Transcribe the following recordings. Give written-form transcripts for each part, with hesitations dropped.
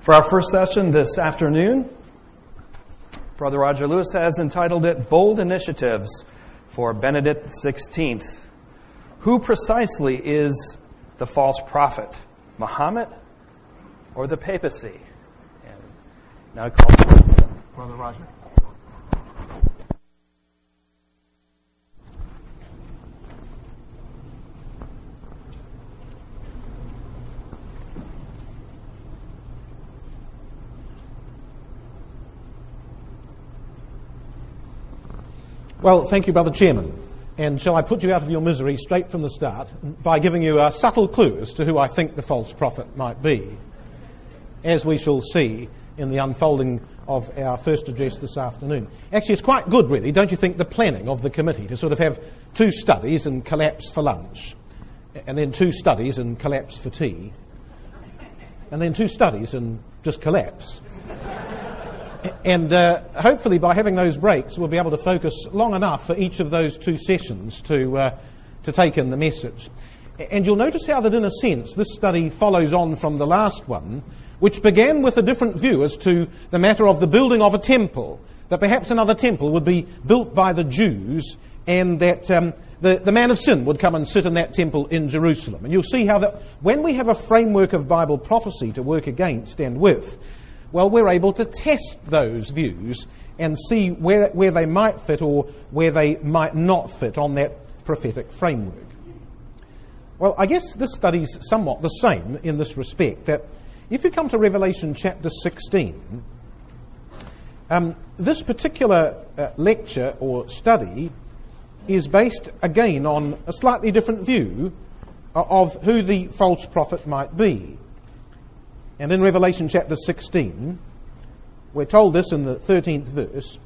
For our first session this afternoon, Brother Roger Lewis has entitled it Bold Initiatives for Benedict XVI. Who precisely is the false prophet? Muhammad or the papacy? And now I call Brother Roger. Well, thank you, Brother Chairman. And shall I put you out of your misery straight from the start by giving you a subtle clue as to who I think the false prophet might be, as we shall see in the unfolding of our first address this afternoon. Actually, it's quite good, really, don't you think, the planning of the committee to sort of have 2 studies and collapse for lunch, and then 2 studies and collapse for tea, and then 2 studies and just collapse. And hopefully by having those breaks, we'll be able to focus long enough for each of those 2 sessions to take in the message. And you'll notice how that, in a sense, this study follows on from the last one, which began with a different view as to the matter of the building of a temple, that perhaps another temple would be built by the Jews, and that the man of sin would come and sit in that temple in Jerusalem. And you'll see how that when we have a framework of Bible prophecy to work against and with, well, we're able to test those views and see where they might fit or where they might not fit on that prophetic framework. Well, I guess this study's somewhat the same in this respect, that if you come to Revelation chapter 16, this particular lecture or study is based again on a slightly different view of who the false prophet might be. And in Revelation chapter 16, we're told this in the 13th verse.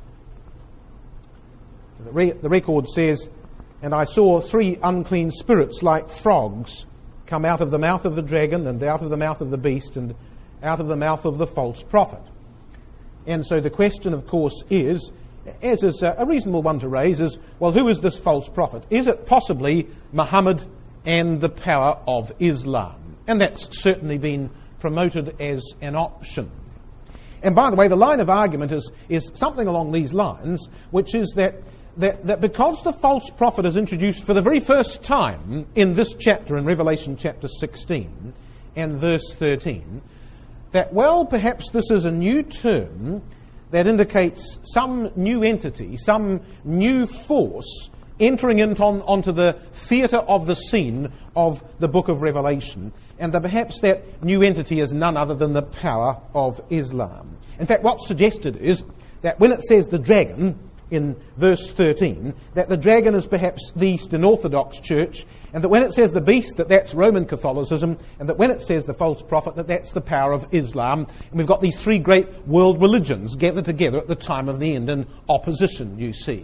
The record says, "And I saw 3 unclean spirits like frogs come out of the mouth of the dragon and out of the mouth of the beast and out of the mouth of the false prophet." And so the question, of course, is, as is a reasonable one to raise, is, well, who is this false prophet? Is it possibly Muhammad and the power of Islam? And that's certainly been promoted as an option. And by the way, the line of argument is something along these lines, which is that because the false prophet is introduced for the very first time in this chapter, in Revelation chapter 16 and verse 13, that, well, perhaps this is a new term that indicates some new entity, some new force entering onto the theatre of the scene of the book of Revelation, and that perhaps that new entity is none other than the power of Islam. In fact, what's suggested is that when it says the dragon in verse 13, that the dragon is perhaps the Eastern Orthodox Church, and that when it says the beast, that that's Roman Catholicism, and that when it says the false prophet, that that's the power of Islam. And we've got these 3 great world religions gathered together at the time of the end in opposition, you see.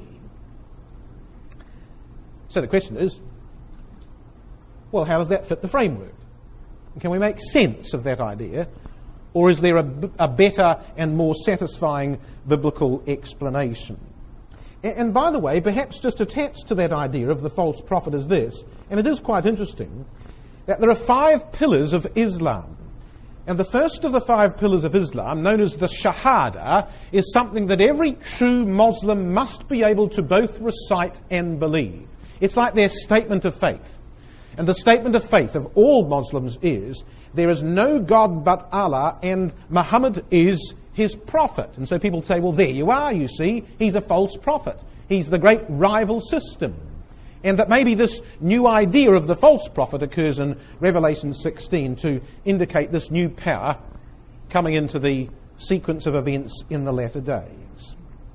So the question is, well, how does that fit the framework? Can we make sense of that idea? Or is there a better and more satisfying biblical explanation? And by the way, perhaps just attached to that idea of the false prophet is this, and it is quite interesting, that there are 5 pillars of Islam. And the first of the 5 pillars of Islam, known as the Shahada, is something that every true Muslim must be able to both recite and believe. It's like their statement of faith. And the statement of faith of all Muslims is, there is no God but Allah, and Muhammad is his prophet. And so people say, well, there you are, you see, he's a false prophet. He's the great rival system. And that maybe this new idea of the false prophet occurs in Revelation 16 to indicate this new power coming into the sequence of events in the latter days.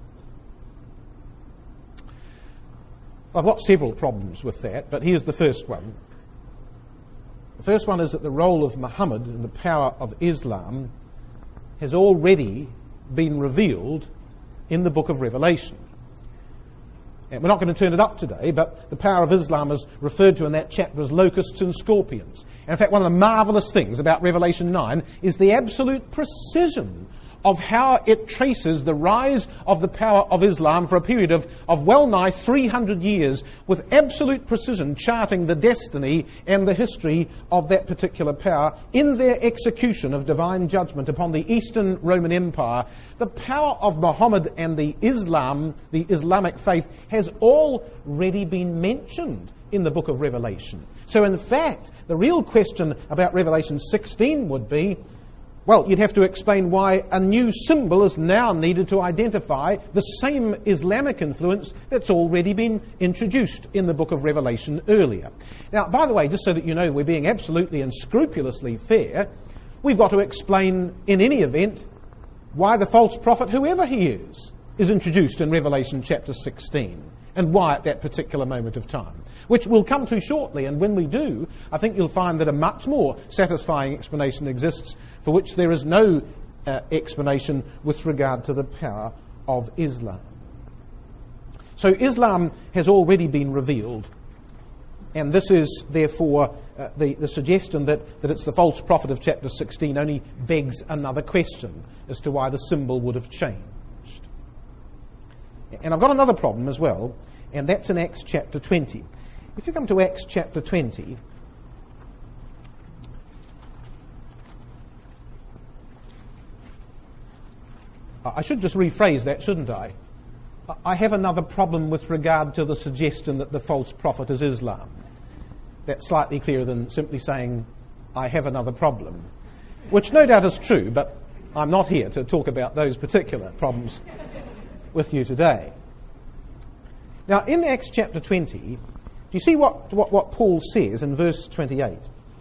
I've got several problems with that, but here's the first one. The first one is that the role of Muhammad and the power of Islam has already been revealed in the book of Revelation. And we're not going to turn it up today, but the power of Islam is referred to in that chapter as locusts and scorpions. And in fact, one of the marvellous things about Revelation 9 is the absolute precision of how it traces the rise of the power of Islam for a period of well nigh 300 years, with absolute precision charting the destiny and the history of that particular power in their execution of divine judgment upon the Eastern Roman Empire. The power of Muhammad and the Islamic faith, has already been mentioned in the book of Revelation. So in fact, the real question about Revelation 16 would be, well, you'd have to explain why a new symbol is now needed to identify the same Islamic influence that's already been introduced in the book of Revelation earlier. Now, by the way, just so that you know we're being absolutely and scrupulously fair, we've got to explain, in any event, why the false prophet, whoever he is introduced in Revelation chapter 16, and why at that particular moment of time, which we'll come to shortly. And when we do, I think you'll find that a much more satisfying explanation exists, for which there is no explanation with regard to the power of Islam. So Islam has already been revealed, and this is therefore the suggestion that it's the false prophet of chapter 16 only begs another question as to why the symbol would have changed. And I've got another problem as well, and that's in Acts chapter 20. If you come to Acts chapter 20, I should just rephrase that, shouldn't I? I have another problem with regard to the suggestion that the false prophet is Islam. That's slightly clearer than simply saying, I have another problem, which no doubt is true, but I'm not here to talk about those particular problems with you today. Now, in Acts chapter 20, do you see what Paul says in verse 28?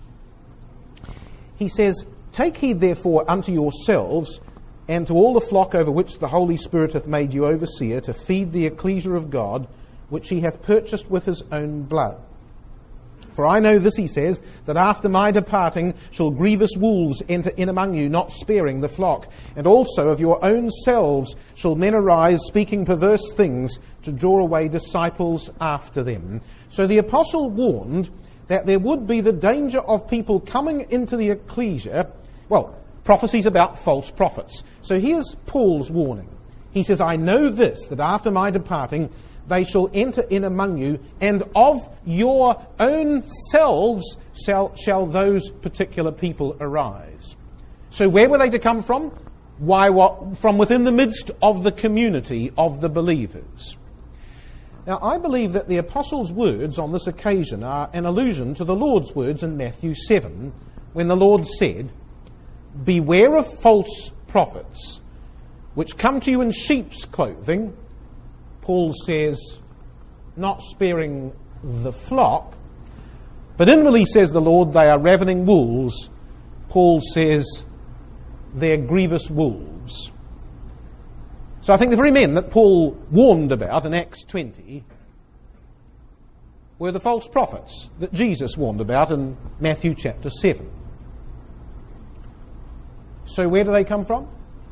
He says, "Take heed therefore unto yourselves and to all the flock over which the Holy Spirit hath made you overseer, to feed the ecclesia of God, which he hath purchased with his own blood. For I know this," he says, "that after my departing shall grievous wolves enter in among you, not sparing the flock. And also of your own selves shall men arise, speaking perverse things, to draw away disciples after them." So the apostle warned that there would be the danger of people coming into the ecclesia, well, prophecies about false prophets. So here's Paul's warning. He says, "I know this, that after my departing they shall enter in among you, and of your own selves shall those particular people arise." So where were they to come from? Why, from within the midst of the community of the believers. Now, I believe that the apostles' words on this occasion are an allusion to the Lord's words in Matthew 7, when the Lord said, "Beware of false prophets, which come to you in sheep's clothing," Paul says, "not sparing the flock," but inwardly, says the Lord, "they are ravening wolves." Paul says, "they're grievous wolves." So I think the very men that Paul warned about in Acts 20 were the false prophets that Jesus warned about in Matthew chapter 7. So where do they come from?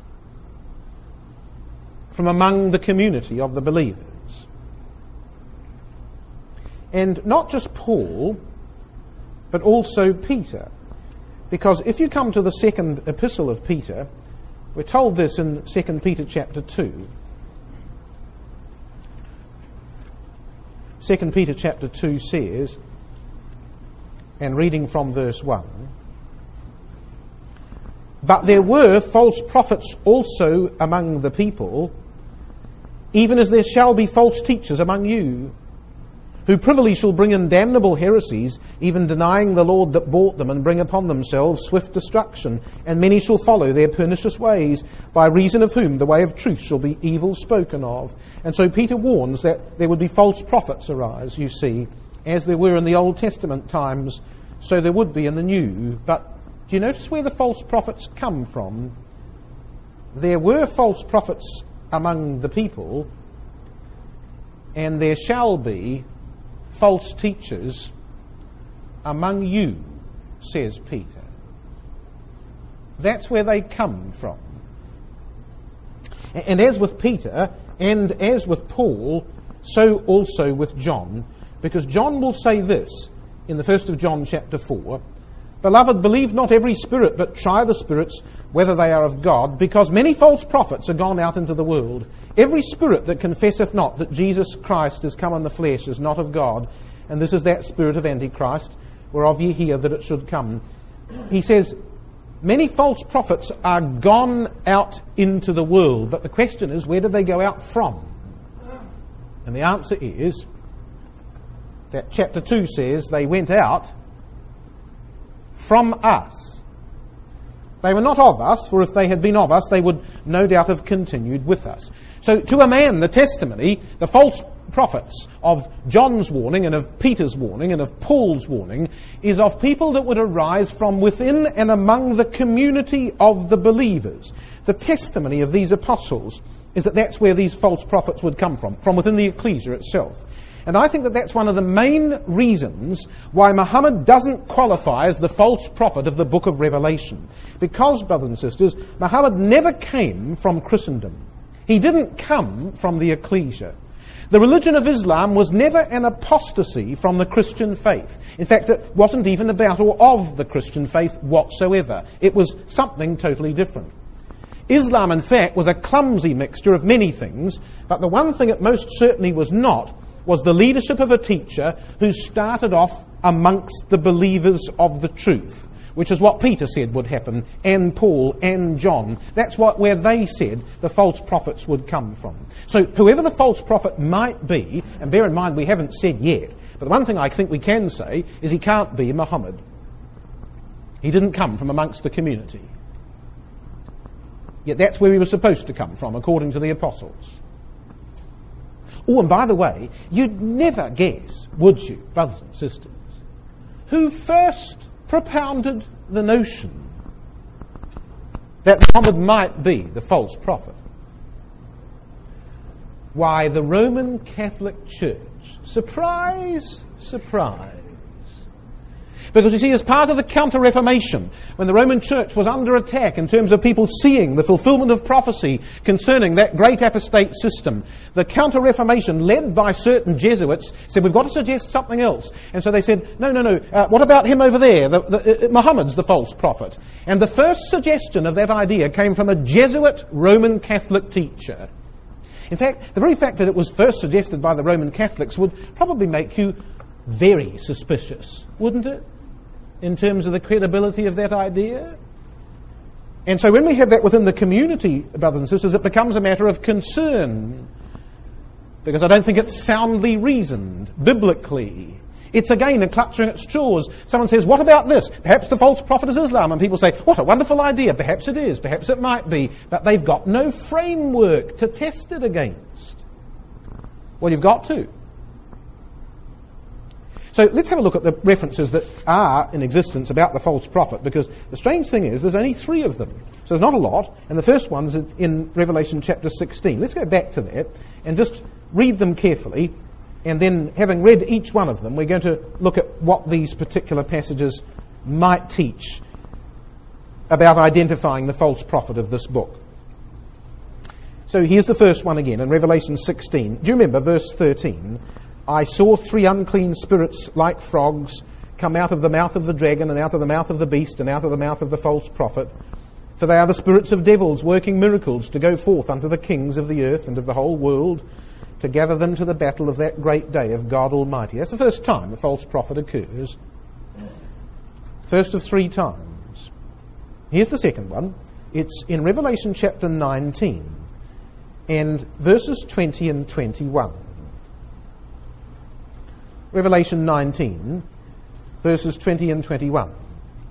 From among the community of the believers. And not just Paul, but also Peter. Because if you come to the second epistle of Peter, we're told this in 2 Peter chapter 2. 2 Peter chapter 2 says, and reading from verse 1, "But there were false prophets also among the people, even as there shall be false teachers among you, who privily shall bring in damnable heresies, even denying the Lord that bought them, and bring upon themselves swift destruction. And many shall follow their pernicious ways, by reason of whom the way of truth shall be evil spoken of." And so Peter warns that there would be false prophets arise, you see, as there were in the Old Testament times, so there would be in the New. But do you notice where the false prophets come from? There were false prophets among the people, and there shall be false teachers among you, says Peter. That's where they come from. And as with Peter, and as with Paul, so also with John, because John will say this in the 1st of John chapter 4, "Beloved, believe not every spirit, but try the spirits, whether they are of God, because many false prophets are gone out into the world. Every spirit that confesseth not that Jesus Christ is come in the flesh is not of God, and this is that spirit of Antichrist, whereof ye hear that it should come. He says, many false prophets are gone out into the world, but the question is, where did they go out from? And the answer is that chapter 2 says they went out from us. They were not of us, for if they had been of us, they would no doubt have continued with us. So to a man, the testimony, the false prophets of John's warning and of Peter's warning and of Paul's warning is of people that would arise from within and among the community of the believers. The testimony of these apostles is that that's where these false prophets would come from within the ecclesia itself. And I think that that's one of the main reasons why Muhammad doesn't qualify as the false prophet of the book of Revelation. Because, brothers and sisters, Muhammad never came from Christendom. He didn't come from the ecclesia. The religion of Islam was never an apostasy from the Christian faith. In fact, it wasn't even a battle of the Christian faith whatsoever. It was something totally different. Islam, in fact, was a clumsy mixture of many things, but the one thing it most certainly was not was the leadership of a teacher who started off amongst the believers of the truth, which is what Peter said would happen, and Paul and John. That's where they said the false prophets would come from. So whoever the false prophet might be, and bear in mind we haven't said yet, but the one thing I think we can say is he can't be Muhammad. He didn't come from amongst the community. Yet that's where he was supposed to come from, according to the apostles. Oh, and by the way, you'd never guess, would you, brothers and sisters, who first propounded the notion that Muhammad might be the false prophet? Why, the Roman Catholic Church. Surprise, surprise. Because you see, as part of the Counter-Reformation, when the Roman Church was under attack in terms of people seeing the fulfillment of prophecy concerning that great apostate system, the Counter-Reformation, led by certain Jesuits, said, we've got to suggest something else. And so they said, no, what about him over there? Muhammad's the false prophet. And the first suggestion of that idea came from a Jesuit Roman Catholic teacher. In fact, the very fact that it was first suggested by the Roman Catholics would probably make you very suspicious, wouldn't it? In terms of the credibility of that idea. And so when we have that within the community, brothers and sisters, it becomes a matter of concern. Because I don't think it's soundly reasoned, biblically. It's again a clutching at straws. Someone says, what about this? Perhaps the false prophet is Islam. And people say, what a wonderful idea. Perhaps it is. Perhaps it might be. But they've got no framework to test it against. Well, you've got to. So let's have a look at the references that are in existence about the false prophet, because the strange thing is there's only 3 of them. So there's not a lot, and the first one's in Revelation chapter 16. Let's go back to that and just read them carefully, and then having read each one of them, we're going to look at what these particular passages might teach about identifying the false prophet of this book. So here's the first one again, in Revelation 16. Do you remember verse 13? I saw 3 unclean spirits like frogs come out of the mouth of the dragon and out of the mouth of the beast and out of the mouth of the false prophet. For they are the spirits of devils working miracles to go forth unto the kings of the earth and of the whole world to gather them to the battle of that great day of God Almighty. That's the first time the false prophet occurs. First of 3 times. Here's the second one. It's in Revelation chapter 19 and verses 20 and 21. Revelation 19, verses 20 and 21. It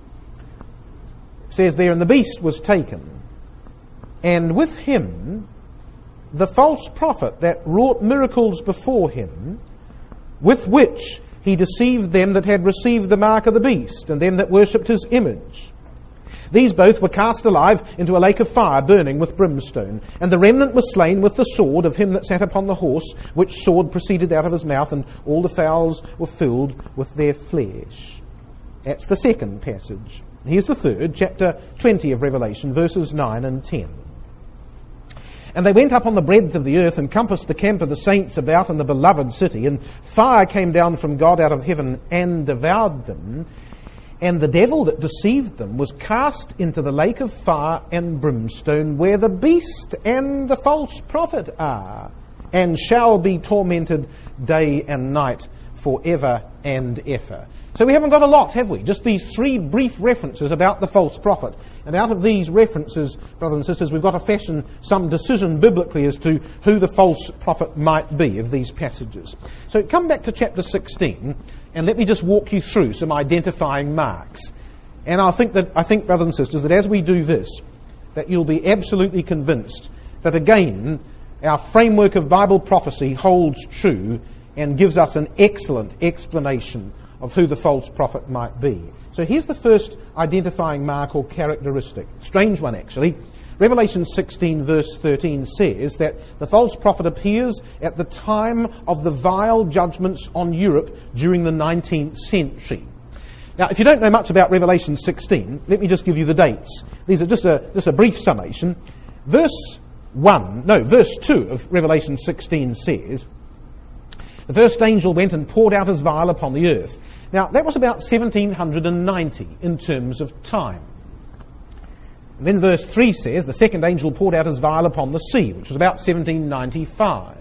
says there, and the beast was taken, and with him the false prophet that wrought miracles before him, with which he deceived them that had received the mark of the beast, and them that worshipped his image. These both were cast alive into a lake of fire burning with brimstone. And the remnant was slain with the sword of him that sat upon the horse, which sword proceeded out of his mouth, and all the fowls were filled with their flesh. That's the second passage. Here's the third, chapter 20 of Revelation, verses 9 and 10. And they went up on the breadth of the earth and compassed the camp of the saints about in the beloved city, and fire came down from God out of heaven and devoured them. And the devil that deceived them was cast into the lake of fire and brimstone, where the beast and the false prophet are, and shall be tormented day and night forever and ever. So we haven't got a lot, have we? Just these three brief references about the false prophet. And out of these references, brothers and sisters, we've got to fashion some decision biblically as to who the false prophet might be of these passages. So come back to chapter 16, and let me just walk you through some identifying marks. And I think, brothers and sisters, that as we do this, that you'll be absolutely convinced that, again, our framework of Bible prophecy holds true and gives us an excellent explanation of who the false prophet might be. So here's the first identifying mark or characteristic. Strange one, actually. Revelation 16 verse 13 says that the false prophet appears at the time of the vile judgments on Europe during the 19th century. Now, if you don't know much about Revelation 16, let me just give you the dates. These are just a brief summation. Verse 2 of Revelation 16 says, "The first angel went and poured out his vial upon the earth." Now, that was about 1790 in terms of time. And then verse 3 says, "The second angel poured out his vial upon the sea," which was about 1795.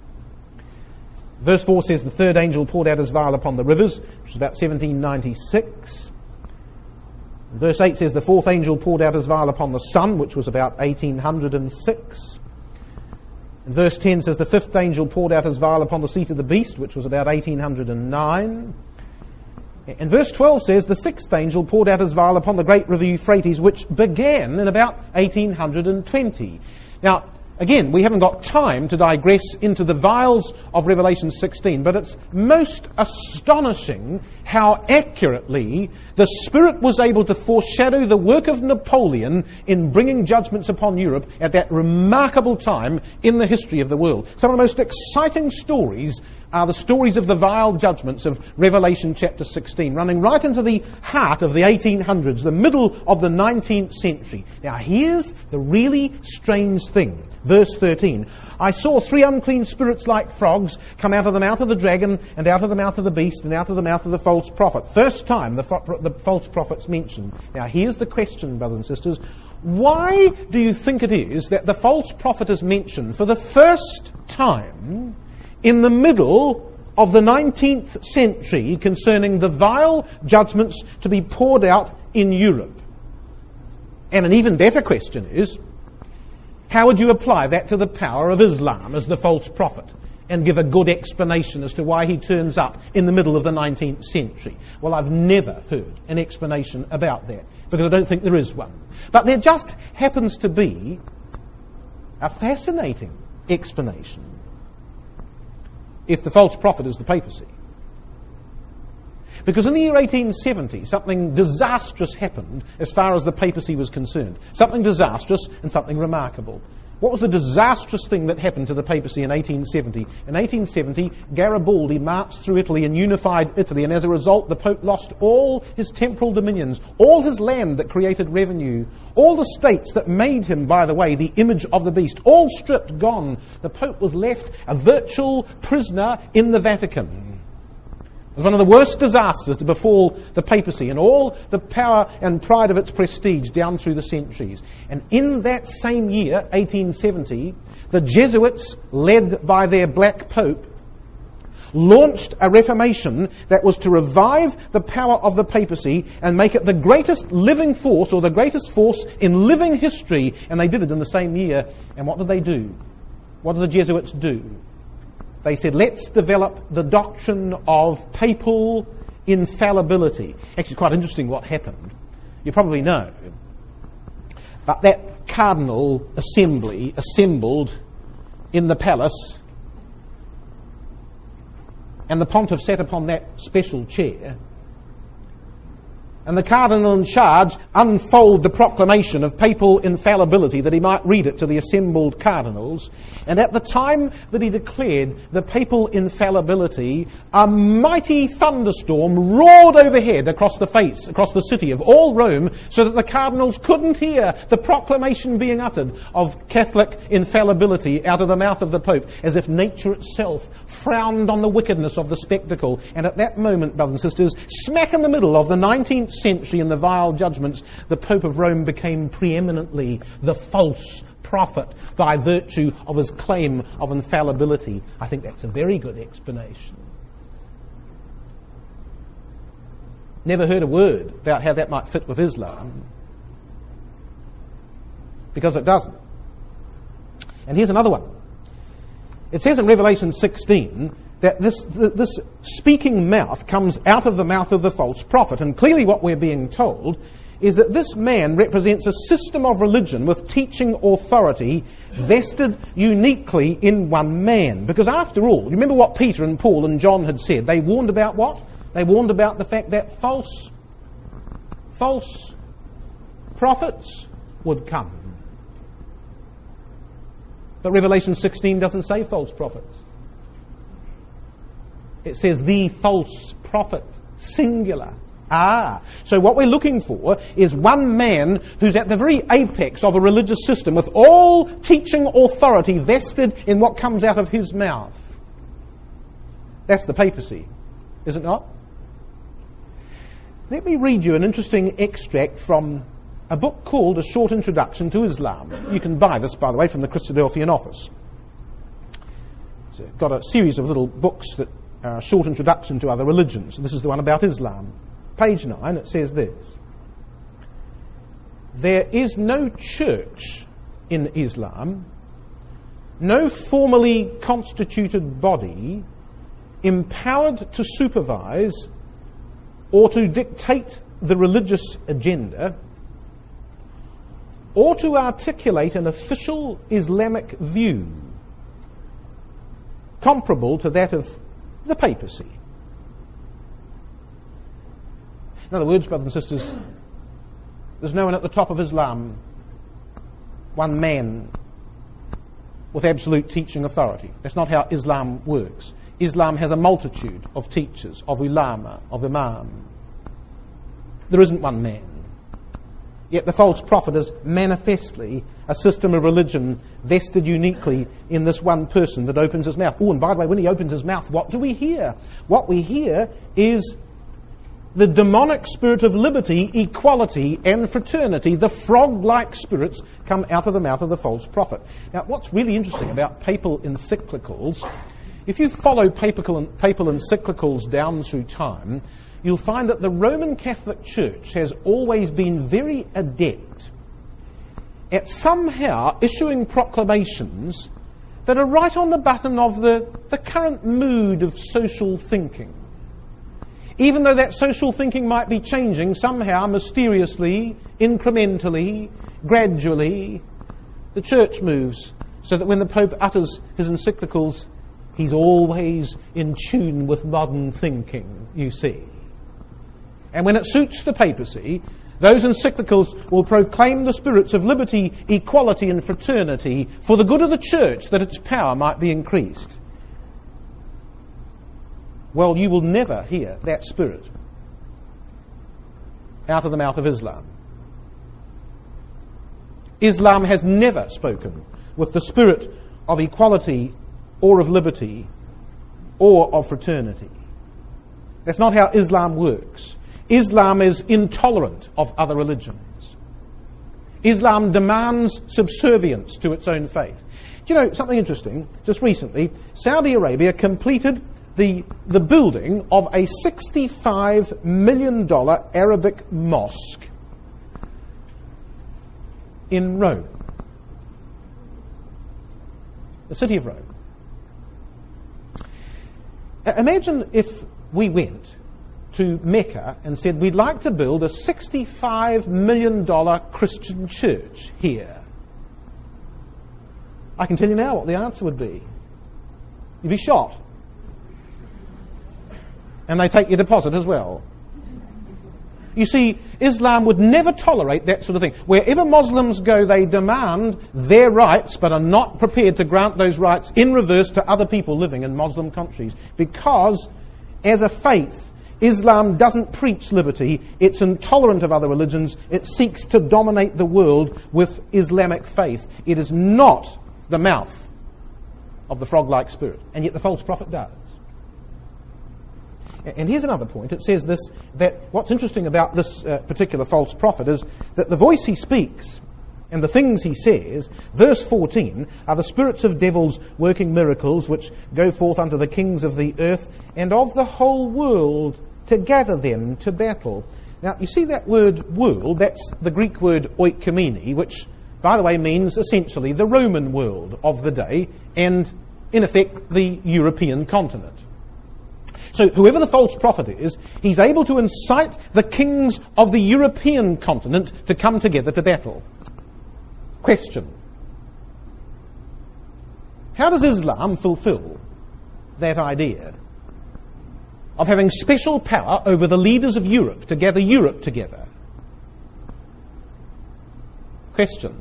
Verse 4 says, "The third angel poured out his vial upon the rivers," which was about 1796. Verse 8 says, "The fourth angel poured out his vial upon the sun," which was about 1806. And verse 10 says, "The fifth angel poured out his vial upon the seat of the beast," which was about 1809. And verse 12 says, "The sixth angel poured out his vial upon the great river Euphrates," which began in about 1820. Now, again, we haven't got time to digress into the vials of Revelation 16, but it's most astonishing how accurately the Spirit was able to foreshadow the work of Napoleon in bringing judgments upon Europe at that remarkable time in the history of the world. Some of the most exciting stories are the stories of the vile judgments of Revelation chapter 16, running right into the heart of the 1800s, the middle of the 19th century. Now here's the really strange thing. Verse 13, "I saw three unclean spirits like frogs come out of the mouth of the dragon and out of the mouth of the beast and out of the mouth of the false prophet." First time the false prophet's mentioned. Now here's the question, brothers and sisters. Why do you think it is that the false prophet is mentioned for the first time in the middle of the 19th century concerning the vile judgments to be poured out in Europe? And an even better question is, how would you apply that to the power of Islam as the false prophet and give a good explanation as to why he turns up in the middle of the 19th century? Well, I've never heard an explanation about that because I don't think there is one. But there just happens to be a fascinating explanation if the false prophet is the papacy. Because in the year 1870, something disastrous happened as far as the papacy was concerned. Something disastrous and something remarkable. What was the disastrous thing that happened to the papacy in 1870? In 1870, Garibaldi marched through Italy and unified Italy, and as a result, the Pope lost all his temporal dominions, all his land that created revenue, all the states that made him, by the way, the image of the beast, all stripped, gone. The Pope was left a virtual prisoner in the Vatican. It was one of the worst disasters to befall the papacy and all the power and pride of its prestige down through the centuries. And in that same year, 1870, the Jesuits, led by their Black Pope, launched a reformation that was to revive the power of the papacy and make it the greatest living force, or the greatest force in living history. And they did it in the same year. And what did they do? What did the Jesuits do? They said, let's develop the doctrine of papal infallibility. Actually, quite interesting what happened. You probably know. But that cardinal assembly assembled in the palace, and the pontiff sat upon that special chair, and the cardinal in charge unfolded the proclamation of papal infallibility that he might read it to the assembled cardinals. And at the time that he declared the papal infallibility, a mighty thunderstorm roared overhead across the city of all Rome, so that the cardinals couldn't hear the proclamation being uttered of Catholic infallibility out of the mouth of the Pope, as if nature itself frowned on the wickedness of the spectacle. And at that moment, brothers and sisters, smack in the middle of the 19th century, in the vile judgments, the Pope of Rome became preeminently the false prophet by virtue of his claim of infallibility. I think that's a very good explanation. Never heard a word about how that might fit with Islam, because it doesn't. And here's another one. It says in Revelation 16 that this speaking mouth comes out of the mouth of the false prophet. And clearly what we're being told is that this man represents a system of religion with teaching authority vested uniquely in one man. Because after all, you remember what Peter and Paul and John had said? They warned about what? They warned about the fact that false prophets would come. But Revelation 16 doesn't say false prophets. It says the false prophet, singular. So what we're looking for is one man who's at the very apex of a religious system with all teaching authority vested in what comes out of his mouth. That's the papacy, is it not? Let me read you an interesting extract from a book called A Short Introduction to Islam. You can buy this, by the way, from the Christadelphian office. It's got a series of little books that are a short introduction to other religions. This is the one about Islam. Page 9, it says this: there is no church in Islam, no formally constituted body empowered to supervise or to dictate the religious agenda or to articulate an official Islamic view comparable to that of the papacy. In other words, brothers and sisters, there's no one at the top of Islam, one man with absolute teaching authority. That's not how Islam works. Islam has a multitude of teachers, of ulama, of imam. There isn't one man. Yet the false prophet is manifestly a system of religion vested uniquely in this one person that opens his mouth. Oh, and by the way, when he opens his mouth, what do we hear? What we hear is the demonic spirit of liberty, equality, and fraternity. The frog-like spirits come out of the mouth of the false prophet. Now, what's really interesting about papal encyclicals, if you follow papal encyclicals down through time, you'll find that the Roman Catholic Church has always been very adept at somehow issuing proclamations that are right on the button of the current mood of social thinking. Even though that social thinking might be changing somehow, mysteriously, incrementally, gradually, the Church moves so that when the Pope utters his encyclicals, he's always in tune with modern thinking, you see. And when it suits the papacy, those encyclicals will proclaim the spirits of liberty, equality, and fraternity for the good of the Church, that its power might be increased. Well, you will never hear that spirit out of the mouth of Islam. Islam has never spoken with the spirit of equality or of liberty or of fraternity. That's not how Islam works. Islam is intolerant of other religions. Islam demands subservience to its own faith. Do you know something interesting? Just recently, Saudi Arabia completed the building of a $65 million Arabic mosque in Rome, the city of Rome. Imagine if we went to Mecca and said, we'd like to build a $65 million Christian church here. I can tell you now what the answer would be. You'd be shot. And they take your deposit as well. You see, Islam would never tolerate that sort of thing. Wherever Muslims go, they demand their rights, but are not prepared to grant those rights in reverse to other people living in Muslim countries. Because, as a faith, Islam doesn't preach liberty. It's intolerant of other religions. It seeks to dominate the world with Islamic faith. It is not the mouth of the frog-like spirit. And yet the false prophet does. And here's another point. It says this, that what's interesting about this particular false prophet is that the voice he speaks and the things he says, verse 14, are the spirits of devils working miracles which go forth unto the kings of the earth and of the whole world to gather them to battle. Now, you see that word world, that's the Greek word oikomene, which, by the way, means essentially the Roman world of the day and, in effect, the European continent. So whoever the false prophet is, he's able to incite the kings of the European continent to come together to battle. Question: how does Islam fulfill that idea of having special power over the leaders of Europe to gather Europe together? Question: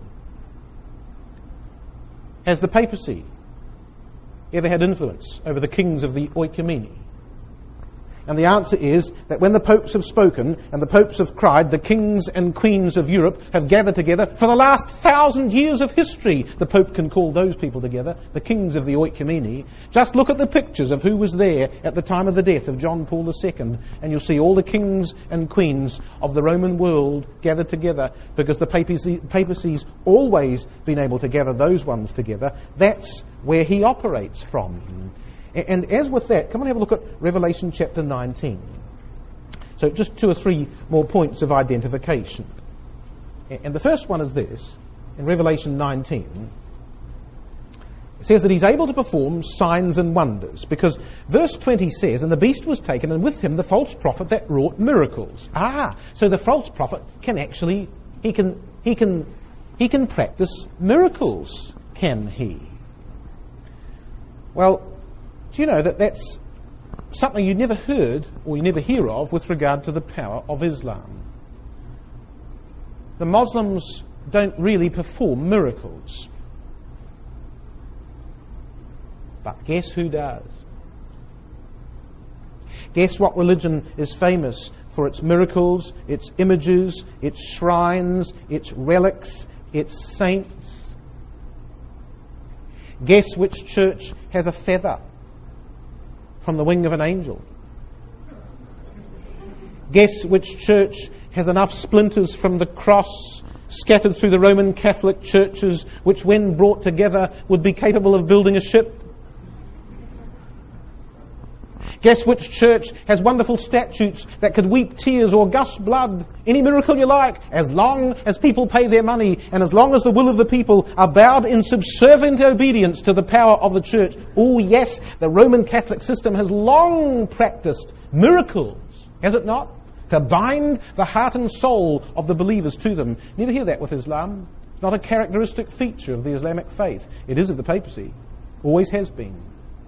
has the papacy ever had influence over the kings of the oikomene? And the answer is that when the popes have spoken and the popes have cried, the kings and queens of Europe have gathered together. For the last 1,000 years of history, the pope can call those people together, the kings of the oikomene. Just look at the pictures of who was there at the time of the death of John Paul II, and you'll see all the kings and queens of the Roman world gathered together, because the papacy's always been able to gather those ones together. That's where he operates from. And as with that, come on, have a look at Revelation chapter 19. So just 2 or 3 more points of identification. And the first one is this. In Revelation 19, it says that he's able to perform signs and wonders, because verse 20 says, and the beast was taken, and with him the false prophet that wrought miracles. So the false prophet can actually, he can practice miracles, can he? Well, do you know that that's something you never heard or you never hear of with regard to the power of Islam? The Muslims don't really perform miracles. But guess who does? Guess what religion is famous for its miracles, its images, its shrines, its relics, its saints? Guess which church has a feather from the wing of an angel? Guess which church has enough splinters from the cross scattered through the Roman Catholic churches, which when brought together would be capable of building a ship? Guess which church has wonderful statues that could weep tears or gush blood? Any miracle you like, as long as people pay their money and as long as the will of the people are bowed in subservient obedience to the power of the church. Oh yes, the Roman Catholic system has long practiced miracles, has it not? To bind the heart and soul of the believers to them. Never hear that with Islam. It's not a characteristic feature of the Islamic faith. It is of the papacy. Always has been.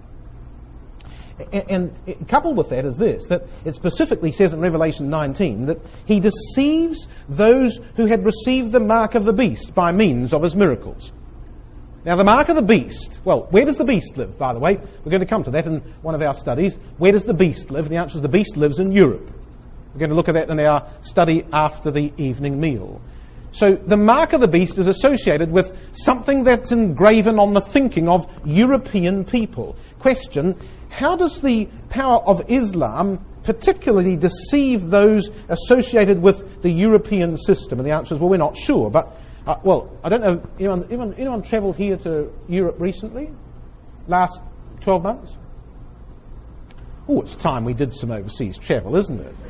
And coupled with that is this, that it specifically says in Revelation 19 that he deceives those who had received the mark of the beast by means of his miracles. Now, the mark of the beast, well, where does the beast live, by the way? We're going to come to that in one of our studies. Where does the beast live? And the answer is the beast lives in Europe. We're going to look at that in our study after the evening meal. So the mark of the beast is associated with something that's engraven on the thinking of European people. Question: how does the power of Islam particularly deceive those associated with the European system? And the answer is, well, we're not sure. But, I don't know, anyone travelled here to Europe recently? Last 12 months? Oh, it's time we did some overseas travel, isn't it?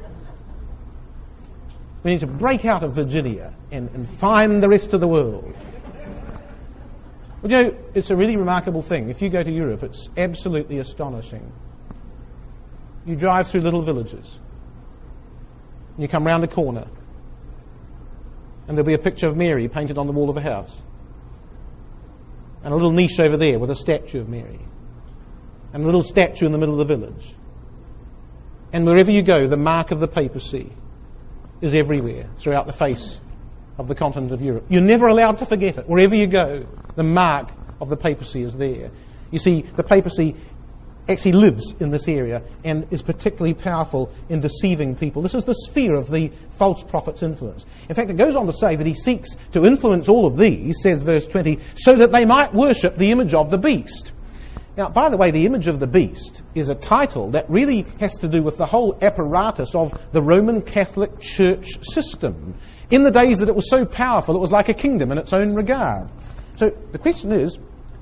We need to break out of Virginia and find the rest of the world. Well, you know, it's a really remarkable thing. If you go to Europe, it's absolutely astonishing. You drive through little villages, and you come round a corner, and there'll be a picture of Mary painted on the wall of a house, and a little niche over there with a statue of Mary, and a little statue in the middle of the village. And wherever you go, the mark of the papacy is everywhere throughout the face of the continent of Europe. You're never allowed to forget it. Wherever you go, the mark of the papacy is there. You see, the papacy actually lives in this area and is particularly powerful in deceiving people. This is the sphere of the false prophet's influence. In fact, it goes on to say that he seeks to influence all of these, says verse 20, so that they might worship the image of the beast. Now, by the way, the image of the beast is a title that really has to do with the whole apparatus of the Roman Catholic Church system. In the days that it was so powerful, it was like a kingdom in its own regard. So the question is,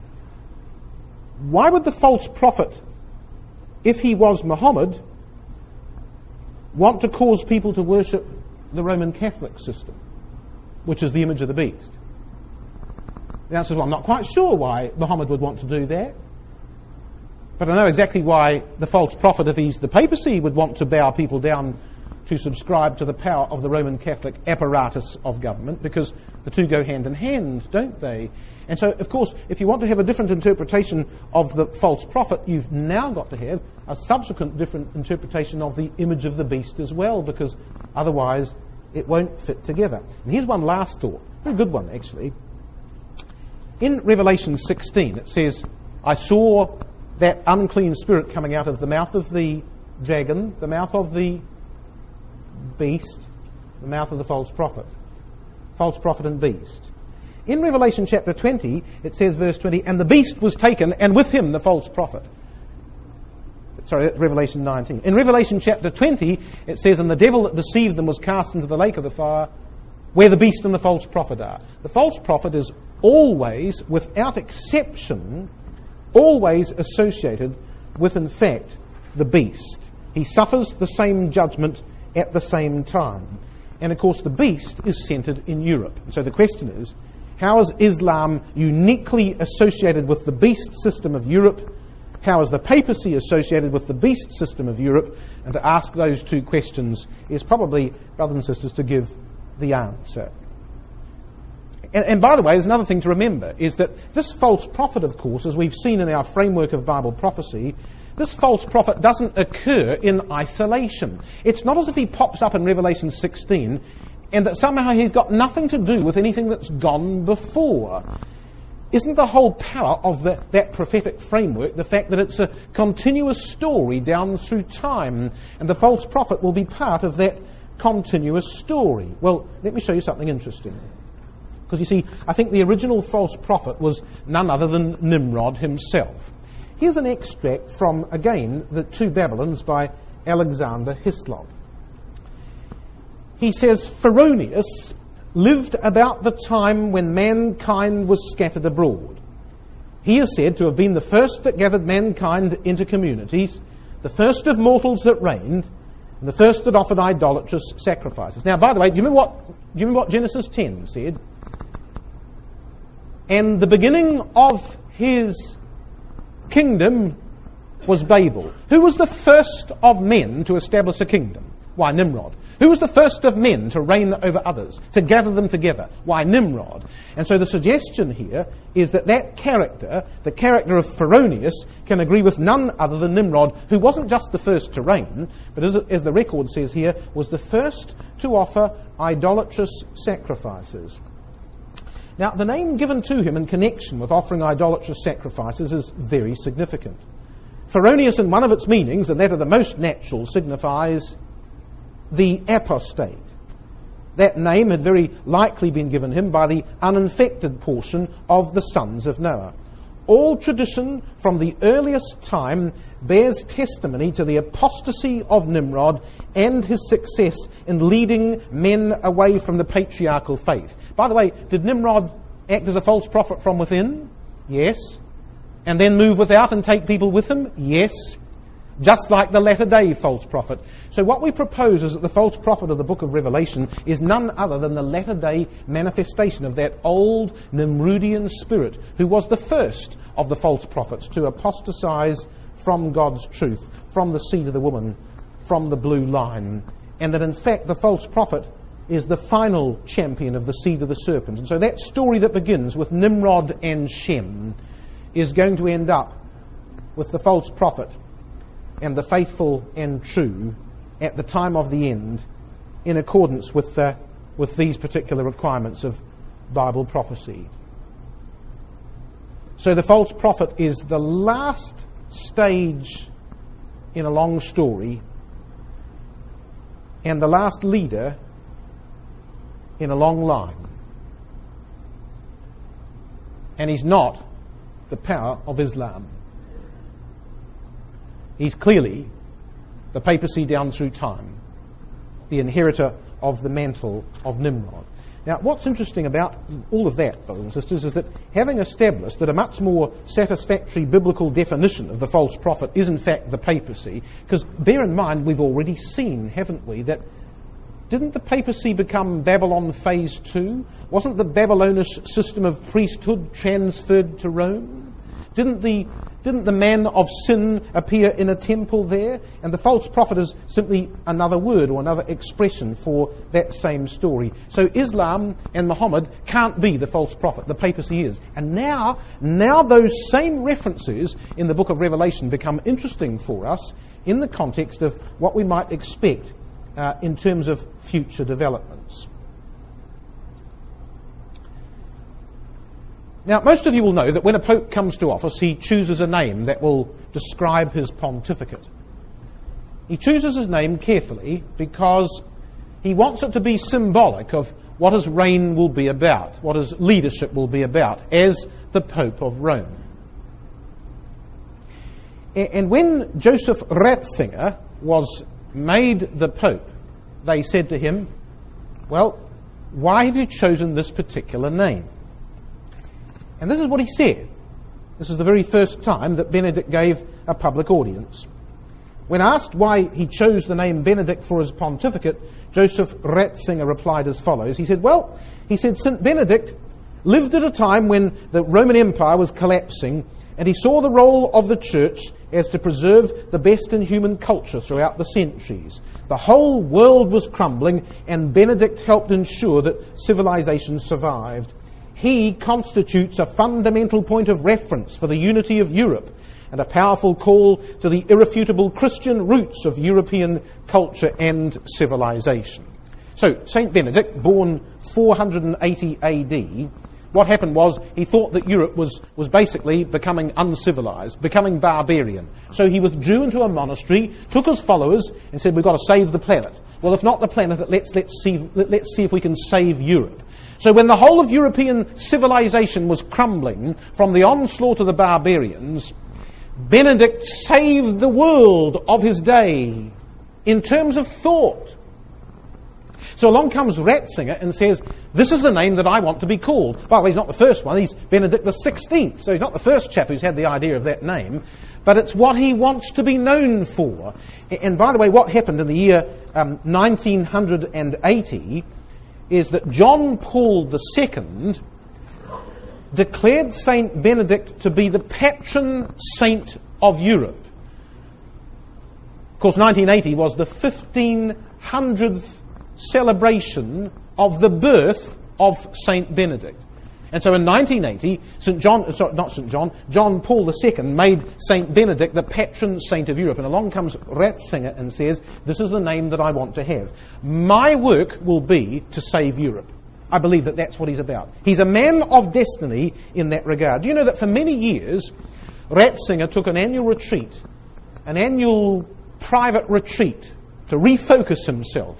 why would the false prophet, if he was Muhammad, want to cause people to worship the Roman Catholic system, which is the image of the beast? The answer is, well, I'm not quite sure why Muhammad would want to do that. But I know exactly why the false prophet, if he's the papacy, would want to bow people down to subscribe to the power of the Roman Catholic apparatus of government, because the two go hand in hand, don't they? And so, of course, if you want to have a different interpretation of the false prophet, you've now got to have a subsequent different interpretation of the image of the beast as well, because otherwise it won't fit together. And here's one last thought, a very good one actually. In Revelation 16 it says, I saw that unclean spirit coming out of the mouth of the dragon, the mouth of the beast, the mouth of the false prophet and beast. In Revelation chapter 20, it says, verse 20, and the beast was taken, and with him the false prophet. Sorry, Revelation 19. In Revelation chapter 20, it says, and the devil that deceived them was cast into the lake of the fire, where the beast and the false prophet are. The false prophet is always, without exception, always associated with, in fact, the beast. He suffers the same judgment at the same time. And of course the beast is centred in Europe. And so the question is, how is Islam uniquely associated with the beast system of Europe? How is the papacy associated with the beast system of Europe? And to ask those two questions is probably, brothers and sisters, to give the answer. And by the way, there's another thing to remember, is that this false prophet, of course, as we've seen in our framework of Bible prophecy, this false prophet doesn't occur in isolation. It's not as if he pops up in Revelation 16 and that somehow he's got nothing to do with anything that's gone before. Isn't the whole power of that prophetic framework the fact that it's a continuous story down through time, and the false prophet will be part of that continuous story? Well, let me show you something interesting. Because you see, I think the original false prophet was none other than Nimrod himself. Here's an extract from, again, The Two Babylons by Alexander Hislop. He says, Pharonius lived about the time when mankind was scattered abroad. He is said to have been the first that gathered mankind into communities, the first of mortals that reigned, and the first that offered idolatrous sacrifices. Now, by the way, do you remember what Genesis 10 said? And the beginning of his kingdom was Babel. Who was the first of men to establish a kingdom? Why, Nimrod. Who was the first of men to reign over others, to gather them together? Why, Nimrod. And so the suggestion here is that character, the character of Pharonius, can agree with none other than Nimrod, who wasn't just the first to reign, but as the record says here, was the first to offer idolatrous sacrifices. Now, the name given to him in connection with offering idolatrous sacrifices is very significant. Pharonius, in one of its meanings, and that of the most natural, signifies the apostate. That name had very likely been given him by the uninfected portion of the sons of Noah. All tradition from the earliest time bears testimony to the apostasy of Nimrod and his success in leading men away from the patriarchal faith. By the way, did Nimrod act as a false prophet from within? Yes. And then move without and take people with him? Yes. Just like the latter-day false prophet. So what we propose is that the false prophet of the book of Revelation is none other than the latter-day manifestation of that old Nimrodian spirit who was the first of the false prophets to apostatize from God's truth, from the seed of the woman, from the blue line. And that in fact the false prophet is the final champion of the seed of the serpent. And so that story that begins with Nimrod and Shem is going to end up with the false prophet and the faithful and true at the time of the end, in accordance with these particular requirements of Bible prophecy. So the false prophet is the last stage in a long story and the last leader in a long line. And he's not the power of Islam. He's clearly the papacy down through time, the inheritor of the mantle of Nimrod. Now, what's interesting about all of that, brothers and sisters, is that having established that a much more satisfactory biblical definition of the false prophet is in fact the papacy, because bear in mind, we've already seen, haven't we, that didn't the papacy become Babylon phase 2? Wasn't the Babylonish system of priesthood transferred to Rome? Didn't the man of sin appear in a temple there? And the false prophet is simply another word or another expression for that same story. So Islam and Muhammad can't be the false prophet. The papacy is. And now those same references in the book of Revelation become interesting for us in the context of what we might expect in terms of future developments. Now, most of you will know that when a pope comes to office, he chooses a name that will describe his pontificate. He chooses his name carefully because he wants it to be symbolic of what his reign will be about, what his leadership will be about as the Pope of Rome. And when Joseph Ratzinger was made the Pope, they said to him, well, why have you chosen this particular name? And this is what he said. This is the very first time that Benedict gave a public audience. When asked why he chose the name Benedict for his pontificate, Joseph Ratzinger replied as follows. He said, St. Benedict lived at a time when the Roman Empire was collapsing, and he saw the role of the church as to preserve the best in human culture throughout the centuries. The whole world was crumbling, and Benedict helped ensure that civilization survived. He constitutes a fundamental point of reference for the unity of Europe and a powerful call to the irrefutable Christian roots of European culture and civilization. So, St. Benedict, born 480 AD, what happened was he thought that Europe was basically becoming uncivilized, becoming barbarian. So he withdrew into a monastery, took his followers, and said, we've got to save the planet. Well, if not the planet, let's see if we can save Europe. So when the whole of European civilization was crumbling from the onslaught of the barbarians, Benedict saved the world of his day in terms of thought. So along comes Ratzinger and says, this is the name that I want to be called. Well, he's not the first one, he's Benedict the 16th, so he's not the first chap who's had the idea of that name, but it's what he wants to be known for. And by the way, what happened in the year 1980 is that John Paul II declared Saint Benedict to be the patron saint of Europe. Of course, 1980 was the 1500th celebration of the birth of Saint Benedict. And so in 1980, John Paul II made Saint Benedict the patron saint of Europe. And along comes Ratzinger and says, this is the name that I want to have. My work will be to save Europe. I believe that that's what he's about. He's a man of destiny in that regard. Do you know that for many years, Ratzinger took an annual retreat, an annual private retreat to refocus himself.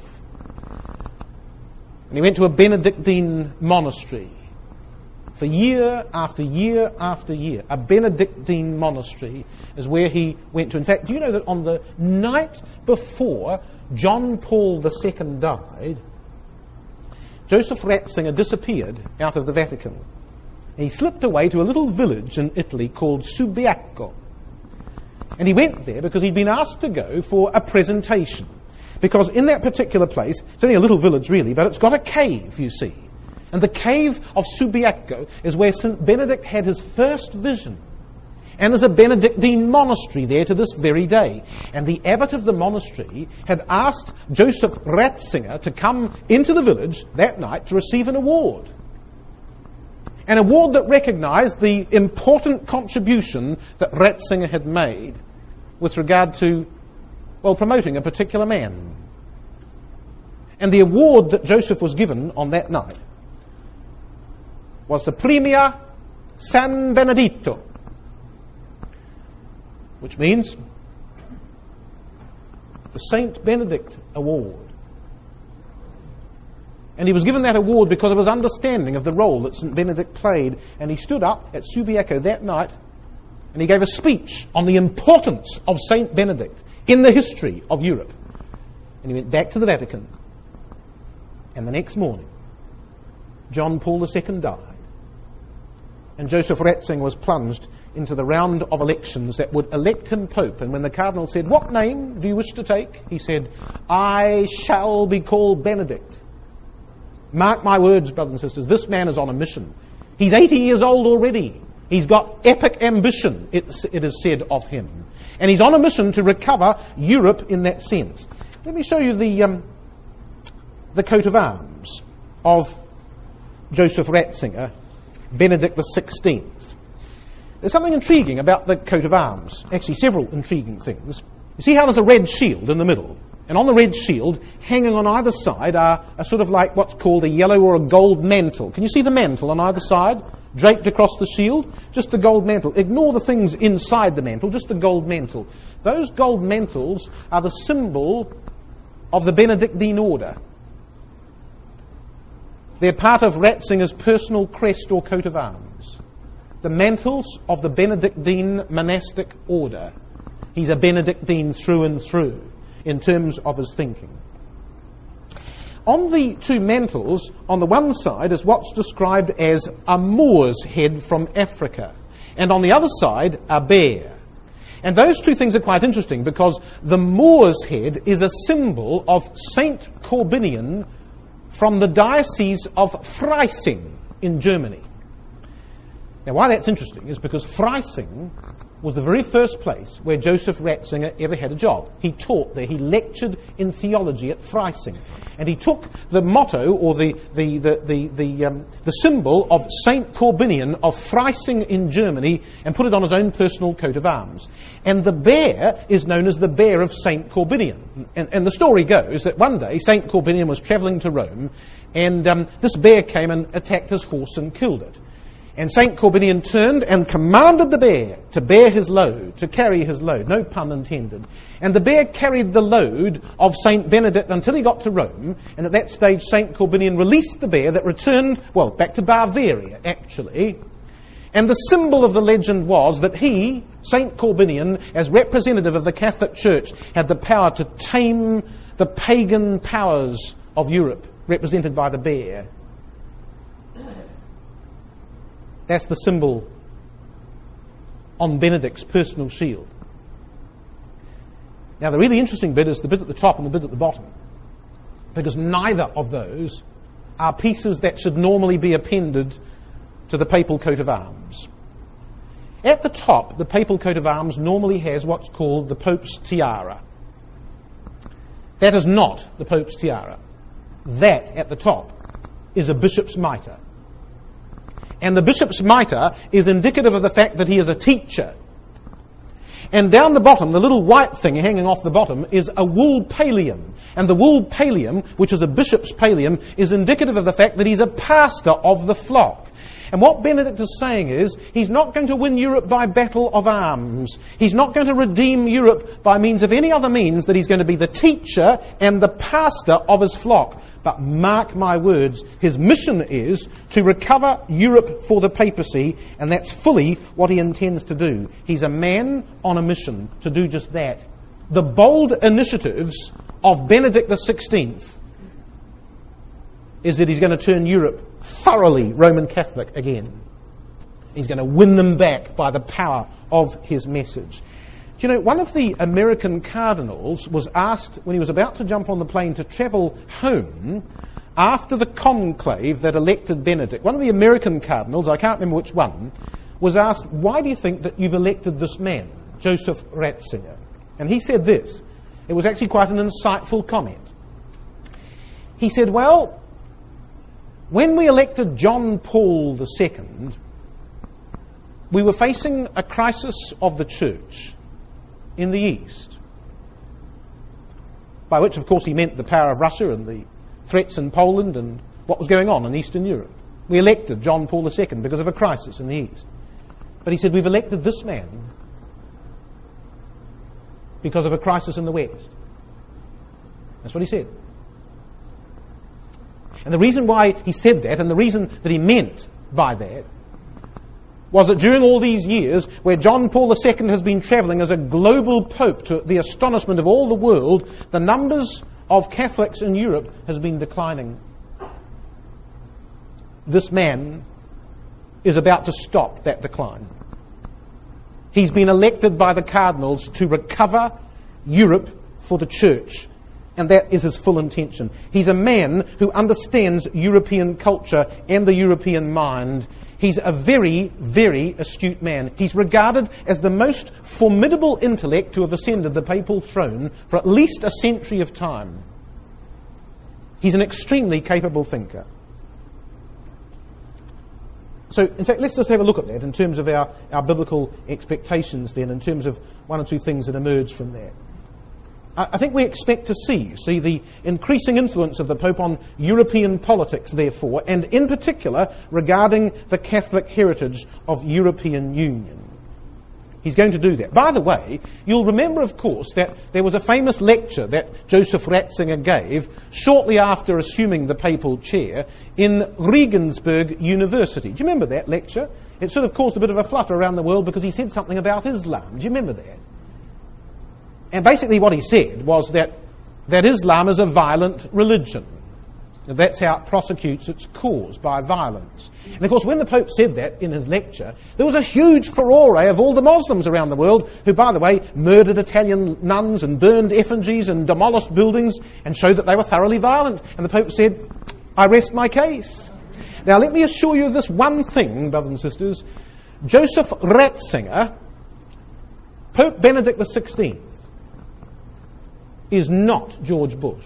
And he went to a Benedictine monastery. For year after year after year, a Benedictine monastery is where he went to. In fact, do you know that on the night before John Paul II died, Joseph Ratzinger disappeared out of the Vatican. And he slipped away to a little village in Italy called Subiaco. And he went there because he'd been asked to go for a presentation. Because in that particular place, it's only a little village really, but it's got a cave, you see. And the cave of Subiaco is where St. Benedict had his first vision. And there's a Benedictine monastery there to this very day. And the abbot of the monastery had asked Joseph Ratzinger to come into the village that night to receive an award. An award that recognized the important contribution that Ratzinger had made with regard to, well, promoting a particular man. And the award that Joseph was given on that night was the Premio San Benedetto, which means the Saint Benedict Award. And he was given that award because of his understanding of the role that St. Benedict played. And he stood up at Subiaco that night And he gave a speech on the importance of Saint Benedict in the history of Europe. And he went back to the Vatican. And the next morning, John Paul II died. And Joseph Ratzinger was plunged into the round of elections that would elect him Pope. And when the Cardinal said, "What name do you wish to take?" he said, "I shall be called Benedict." Mark my words, brothers and sisters, this man is on a mission. He's 80 years old already. He's got epic ambition, it is said of him. And he's on a mission to recover Europe in that sense. Let me show you the coat of arms of Joseph Ratzinger, Benedict XVI. There's something intriguing about the coat of arms. Actually, several intriguing things. You see how there's a red shield in the middle? And on the red shield, hanging on either side, are sort of like what's called a yellow or a gold mantle. Can you see the mantle on either side? Draped across the shield? Just the gold mantle. Ignore the things inside the mantle, just the gold mantle. Those gold mantles are the symbol of the Benedictine order. They're part of Ratzinger's personal crest or coat of arms. The mantles of the Benedictine monastic order. He's a Benedictine through and through in terms of his thinking. On the two mantles, on the one side is what's described as a Moor's head from Africa, and on the other side, a bear. And those two things are quite interesting because the Moor's head is a symbol of Saint Corbinian from the Diocese of Freising in Germany. Now, why that's interesting is because Freising was the very first place where Joseph Ratzinger ever had a job. He taught there. He lectured in theology at Freising. And he took the motto, or the symbol of Saint Corbinian of Freising in Germany, and put it on his own personal coat of arms. And the bear is known as the bear of Saint Corbinian. And the story goes that one day Saint Corbinian was travelling to Rome, and this bear came and attacked his horse and killed it. And Saint Corbinian turned and commanded the bear to bear his load, to carry his load. No pun intended. And the bear carried the load of Saint Benedict until he got to Rome. And at that stage, Saint Corbinian released the bear that returned, well, back to Bavaria, actually. And the symbol of the legend was that he, Saint Corbinian, as representative of the Catholic Church, had the power to tame the pagan powers of Europe, represented by the bear. That's the symbol on Benedict's personal shield. Now, the really interesting bit is the bit at the top and the bit at the bottom, because neither of those are pieces that should normally be appended to the papal coat of arms. At the top, the papal coat of arms normally has what's called the Pope's tiara. That is not the Pope's tiara. That, at the top, is a bishop's mitre. And the bishop's mitre is indicative of the fact that he is a teacher. And down the bottom, the little white thing hanging off the bottom, is a wool pallium. And the wool pallium, which is a bishop's pallium, is indicative of the fact that he's a pastor of the flock. And what Benedict is saying is, he's not going to win Europe by battle of arms. He's not going to redeem Europe by means of any other means, that he's going to be the teacher and the pastor of his flock. But mark my words, his mission is to recover Europe for the papacy, and that's fully what he intends to do. He's a man on a mission to do just that. The bold initiatives of Benedict XVI is that he's going to turn Europe thoroughly Roman Catholic again. He's going to win them back by the power of his message. You know, one of the American cardinals was asked, when he was about to jump on the plane to travel home, after the conclave that elected Benedict, one of the American cardinals, I can't remember which one, was asked, "Why do you think that you've elected this man, Joseph Ratzinger?" And he said this. It was actually quite an insightful comment. He said, "Well, when we elected John Paul II, we were facing a crisis of the church in the East." By which, of course, he meant the power of Russia and the threats in Poland and what was going on in Eastern Europe. We elected John Paul II because of a crisis in the East. But he said, we've elected this man because of a crisis in the West. That's what he said. And the reason why he said that, and the reason that he meant by that, was that during all these years, where John Paul II has been travelling as a global pope to the astonishment of all the world, the numbers of Catholics in Europe has been declining. This man is about to stop that decline. He's been elected by the cardinals to recover Europe for the church, and that is his full intention. He's a man who understands European culture and the European mind. He's a very, very astute man. He's regarded as the most formidable intellect to have ascended the papal throne for at least a century of time. He's an extremely capable thinker. So, in fact, let's just have a look at that in terms of our biblical expectations then, in terms of one or two things that emerge from that. I think we expect to see the increasing influence of the Pope on European politics, therefore, and in particular regarding the Catholic heritage of European Union. He's going to do that. By the way, you'll remember, of course, that there was a famous lecture that Joseph Ratzinger gave shortly after assuming the papal chair in Regensburg University. Do you remember that lecture? It sort of caused a bit of a flutter around the world because he said something about Islam. Do you remember that? And basically what he said was that Islam is a violent religion. That's how it prosecutes its cause, by violence. And of course, when the Pope said that in his lecture, there was a huge furore of all the Muslims around the world who, by the way, murdered Italian nuns and burned effigies and demolished buildings and showed that they were thoroughly violent. And the Pope said, I rest my case. Now, let me assure you of this one thing, brothers and sisters. Joseph Ratzinger, Pope Benedict XVI, is not George Bush.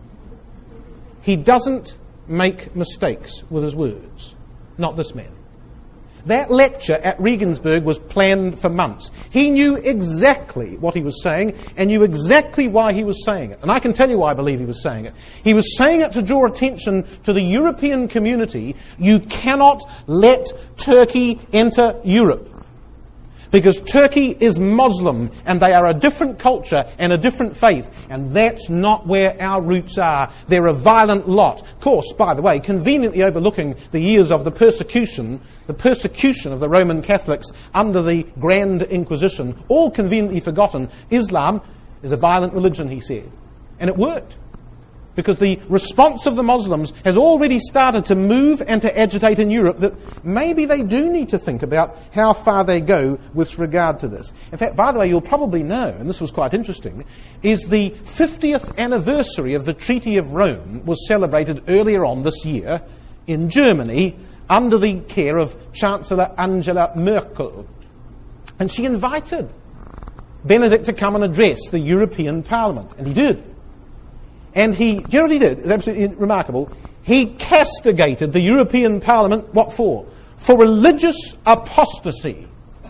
He doesn't make mistakes with his words. Not this man. That lecture at Regensburg was planned for months. He knew exactly what he was saying and knew exactly why he was saying it. And I can tell you why I believe he was saying it. He was saying it to draw attention to the European community. You cannot let Turkey enter Europe, because Turkey is Muslim and they are a different culture and a different faith, and that's not where our roots are. They're a violent lot. Of course, by the way, conveniently overlooking the years of the persecution of the Roman Catholics under the Grand Inquisition, all conveniently forgotten. Islam is a violent religion, he said. And it worked, because the response of the Muslims has already started to move and to agitate in Europe that maybe they do need to think about how far they go with regard to this. In fact, by the way, you'll probably know, and this was quite interesting, is the 50th anniversary of the Treaty of Rome was celebrated earlier on this year in Germany under the care of Chancellor Angela Merkel. And she invited Benedict to come and address the European Parliament, and he did. And do you know what he did? It's absolutely remarkable. He castigated the European Parliament, what for? For religious apostasy.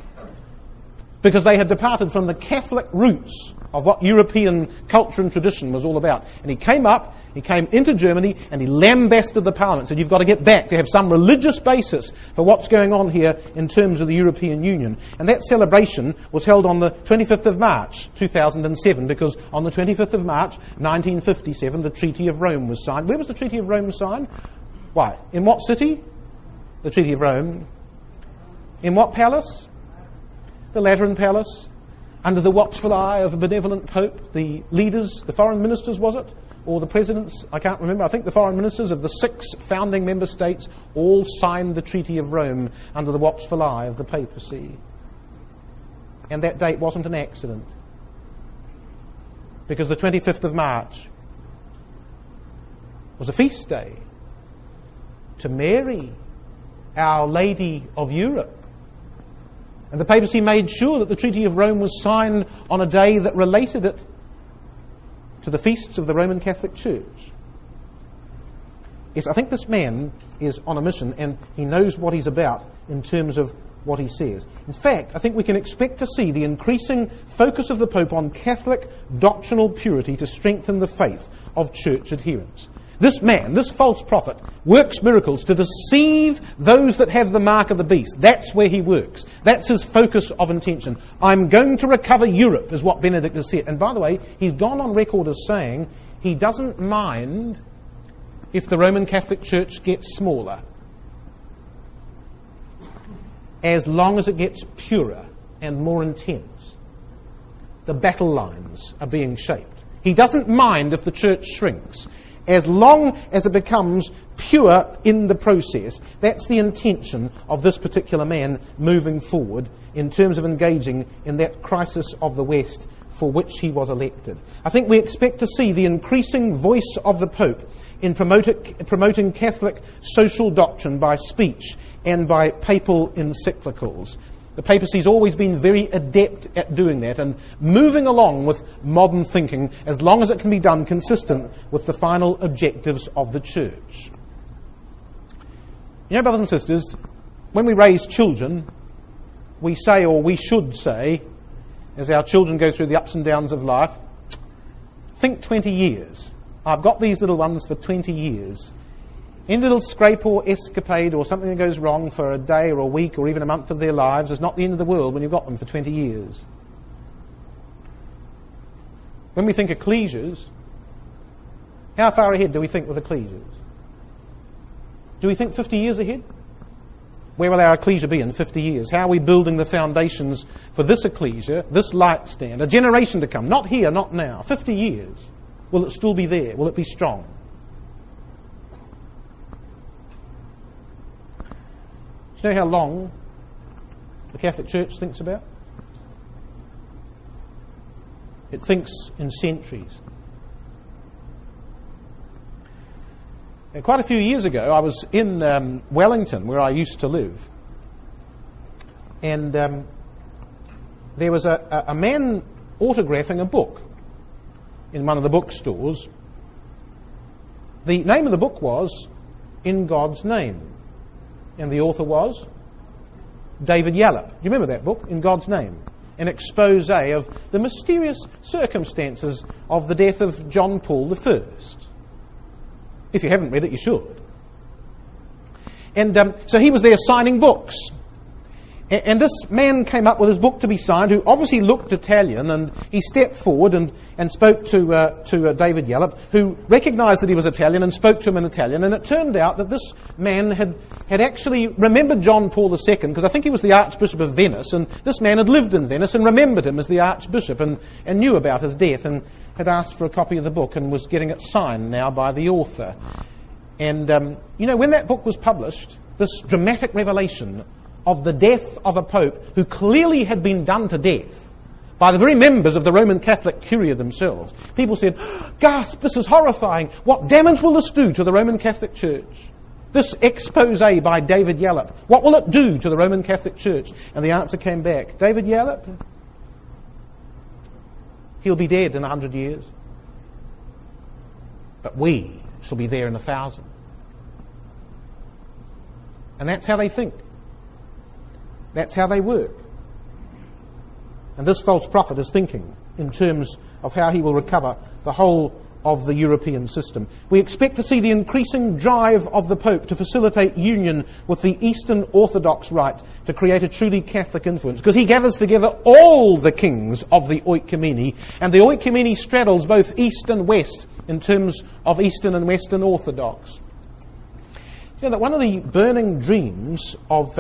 Because they had departed from the Catholic roots of what European culture and tradition was all about. And he came into Germany and he lambasted the Parliament, said you've got to get back to have some religious basis for what's going on here in terms of the European Union. And that celebration was held on the 25th of March 2007, because on the 25th of March 1957 the Treaty of Rome was signed. Where was the Treaty of Rome signed? Why? In what city? The Treaty of Rome. In what palace? The Lateran Palace. Under the watchful eye of a benevolent Pope. The leaders, the foreign ministers, was it? Or the presidents, I can't remember. I think the foreign ministers of the 6 founding member states all signed the Treaty of Rome under the watchful eye of the papacy. And that date wasn't an accident, because the 25th of March was a feast day to Mary, Our Lady of Europe. And the papacy made sure that the Treaty of Rome was signed on a day that related it to the feasts of the Roman Catholic Church. Yes, I think this man is on a mission, and he knows what he's about in terms of what he says. In fact, I think we can expect to see the increasing focus of the Pope on Catholic doctrinal purity to strengthen the faith of church adherents. This man, this false prophet, works miracles to deceive those that have the mark of the beast. That's where he works. That's his focus of intention. I'm going to recover Europe, is what Benedict has said. And by the way, he's gone on record as saying he doesn't mind if the Roman Catholic Church gets smaller. as long as it gets purer and more intense. The battle lines are being shaped. He doesn't mind if the church shrinks, as long as it becomes pure in the process. That's the intention of this particular man moving forward in terms of engaging in that crisis of the West for which he was elected. I think we expect to see the increasing voice of the Pope in promoting Catholic social doctrine by speech and by papal encyclicals. The papacy's always been very adept at doing that and moving along with modern thinking as long as it can be done consistent with the final objectives of the Church. You know, brothers and sisters, when we raise children, we say, or we should say, as our children go through the ups and downs of life, think 20 years. I've got these little ones for 20 years. Any little scrape or escapade or something that goes wrong for a day or a week or even a month of their lives is not the end of the world when you've got them for 20 years. When we think ecclesias, how far ahead do we think with ecclesias? Do we think 50 years ahead? Where will our ecclesia be in 50 years? How are we building the foundations for this ecclesia, this light stand, a generation to come? Not here, not now. 50 years. Will it still be there? Will it be strong? Do you know how long the Catholic Church thinks about? It thinks in centuries. Now, quite a few years ago, I was in Wellington, where I used to live, and there was a man autographing a book in one of the bookstores. The name of the book was In God's Name, and the author was David Yallop. Do you remember that book, In God's Name? An expose of the mysterious circumstances of the death of John Paul I. If you haven't read it, you should. And so he was there signing books. And this man came up with his book to be signed, who obviously looked Italian, and he stepped forward and spoke to David Yallop, who recognised that he was Italian and spoke to him in Italian. And it turned out that this man had actually remembered John Paul II, because I think he was the Archbishop of Venice, and this man had lived in Venice and remembered him as the Archbishop and knew about his death and had asked for a copy of the book and was getting it signed now by the author. And, when that book was published, this dramatic revelation of the death of a pope who clearly had been done to death by the very members of the Roman Catholic Curia themselves. People said, gasp, this is horrifying. What damage will this do to the Roman Catholic Church? This expose by David Yallop, what will it do to the Roman Catholic Church? And the answer came back, David Yallop, he'll be dead in 100 years. But we shall be there in 1,000. And that's how they think. That's how they work. And this false prophet is thinking in terms of how he will recover the whole of the European system. We expect to see the increasing drive of the Pope to facilitate union with the Eastern Orthodox Rite to create a truly Catholic influence, because he gathers together all the kings of the Oikumene, and the Oikumene straddles both East and West in terms of Eastern and Western Orthodox. You know that one of the burning dreams of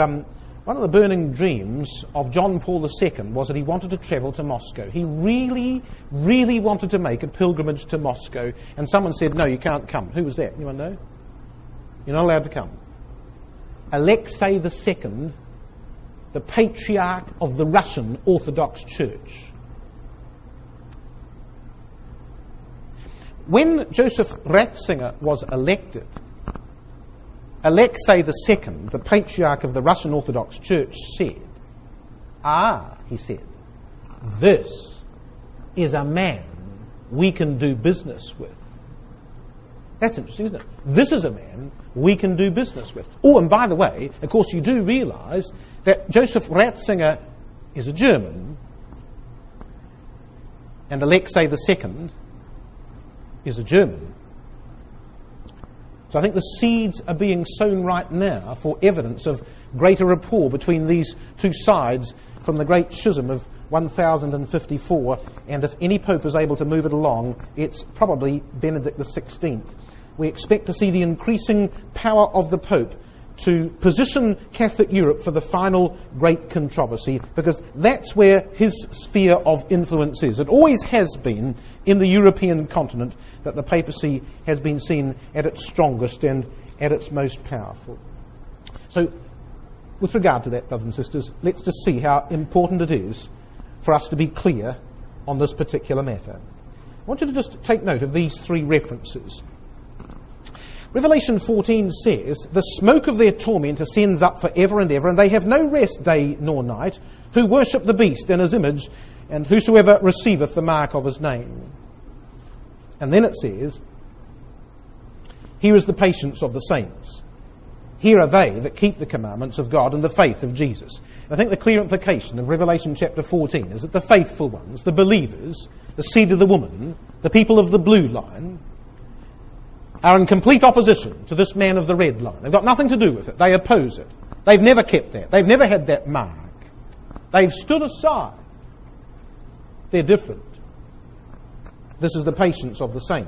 John Paul II was that he wanted to travel to Moscow. He really, really wanted to make a pilgrimage to Moscow. And someone said, no, you can't come. Who was that? Anyone know? You're not allowed to come. Alexei II, the Patriarch of the Russian Orthodox Church. When Joseph Ratzinger was elected, Alexei II, the Patriarch of the Russian Orthodox Church, said, he said, this is a man we can do business with. That's interesting, isn't it? This is a man we can do business with. Oh, and by the way, of course, you do realise that Joseph Ratzinger is a German, and Alexei II is a German. So I think the seeds are being sown right now for evidence of greater rapport between these two sides from the great schism of 1054, and if any pope is able to move it along, it's probably Benedict XVI. We expect to see the increasing power of the Pope to position Catholic Europe for the final great controversy, because that's where his sphere of influence is. It always has been in the European continent that the papacy has been seen at its strongest and at its most powerful. So, with regard to that, brothers and sisters, let's just see how important it is for us to be clear on this particular matter. I want you to just take note of these three references. Revelation 14 says, "The smoke of their torment ascends up for ever and ever, and they have no rest day nor night, who worship the beast and his image, and whosoever receiveth the mark of his name." And then it says, "Here is the patience of the saints. Here are they that keep the commandments of God and the faith of Jesus." I think the clear implication of Revelation chapter 14 is that the faithful ones, the believers, the seed of the woman, the people of the blue line, are in complete opposition to this man of the red line. They've got nothing to do with it. They oppose it. They've never kept that. They've never had that mark. They've stood aside. They're different. This is the patience of the saints.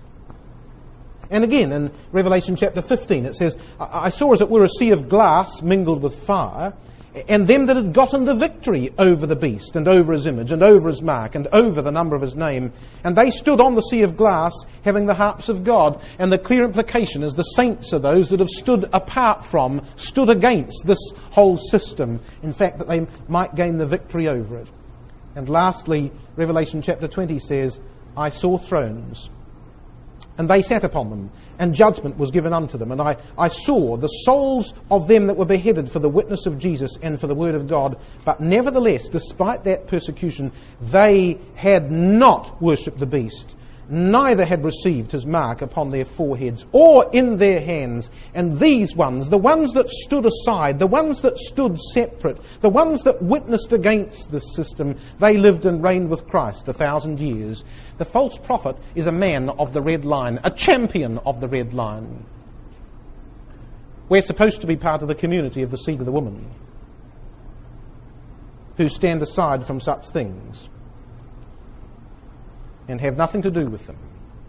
And again, in Revelation chapter 15, it says, "I saw as it were a sea of glass mingled with fire, and them that had gotten the victory over the beast, and over his image, and over his mark, and over the number of his name. And they stood on the sea of glass, having the harps of God." And the clear implication is the saints are those that have stood apart from, stood against this whole system. In fact, that they might gain the victory over it. And lastly, Revelation chapter 20 says, "I saw thrones, and they sat upon them, and judgment was given unto them. And I saw the souls of them that were beheaded for the witness of Jesus and for the word of God. But nevertheless, despite that persecution, they had not worshipped the beast, neither had received his mark upon their foreheads or in their hands. And these ones, the ones that stood aside, the ones that stood separate, the ones that witnessed against this system, they lived and reigned with Christ 1,000 years. The false prophet is a man of the red line, a champion of the red line. We're supposed to be part of the community of the seed of the woman, who stand aside from such things and have nothing to do with them.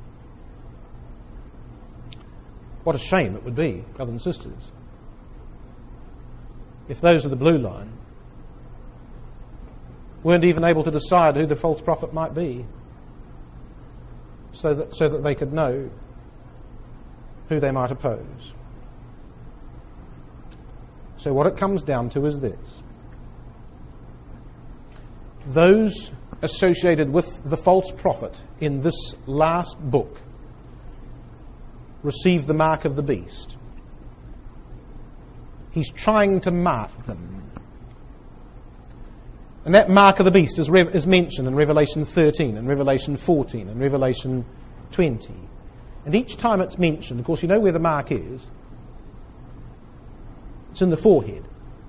What a shame it would be, brothers and sisters, if those of the blue line weren't even able to decide who the false prophet might be, so that they could know who they might oppose. So what it comes down to is this: those associated with the false prophet in this last book receive the mark of the beast. He's trying to mark them. And that mark of the beast is mentioned in Revelation 13 and Revelation 14 and Revelation 20. And each time it's mentioned, of course, you know where the mark is. It's in the forehead.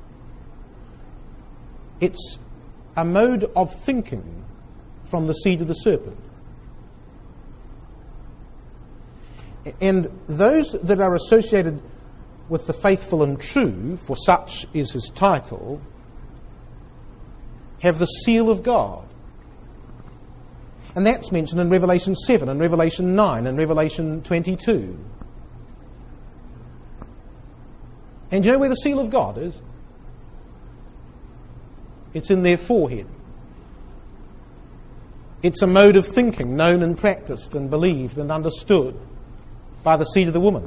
It's a mode of thinking from the seed of the serpent. And those that are associated with the faithful and true, for such is his title, have the seal of God. And that's mentioned in Revelation 7 and Revelation 9 and Revelation 22. And you know where the seal of God is? It's in their forehead. It's a mode of thinking known and practiced and believed and understood by the seed of the woman.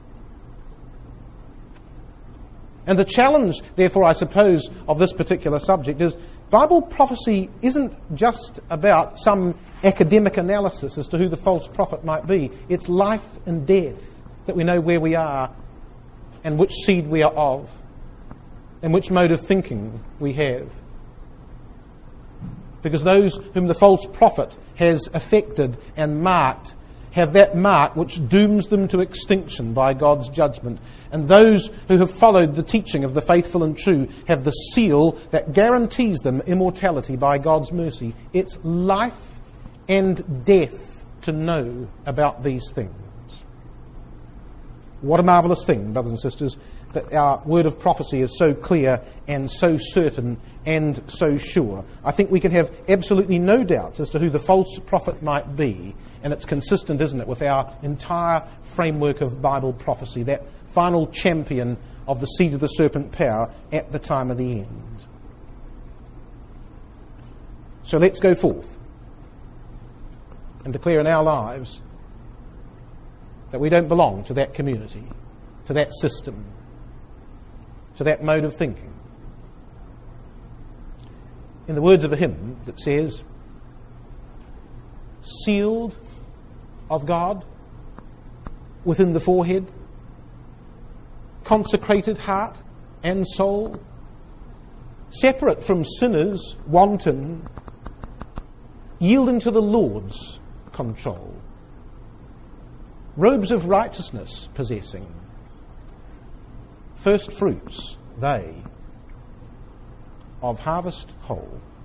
And the challenge, therefore, I suppose, of this particular subject is Bible prophecy isn't just about some academic analysis as to who the false prophet might be. It's life and death, that we know where we are and which seed we are of and which mode of thinking we have. Because those whom the false prophet has affected and marked have that mark which dooms them to extinction by God's judgment. And those who have followed the teaching of the faithful and true have the seal that guarantees them immortality by God's mercy. It's life and death to know about these things. What a marvellous thing, brothers and sisters, that our word of prophecy is so clear and so certain and so sure. I think we can have absolutely no doubts as to who the false prophet might be. And it's consistent, isn't it, with our entire framework of Bible prophecy, that final champion of the seed of the serpent power at the time of the end. So let's go forth and declare in our lives that we don't belong to that community, to that system, to that mode of thinking. In the words of a hymn that says, sealed of God within the forehead, consecrated heart and soul, separate from sinners, wanton, yielding to the Lord's control, robes of righteousness possessing, first fruits they of harvest whole.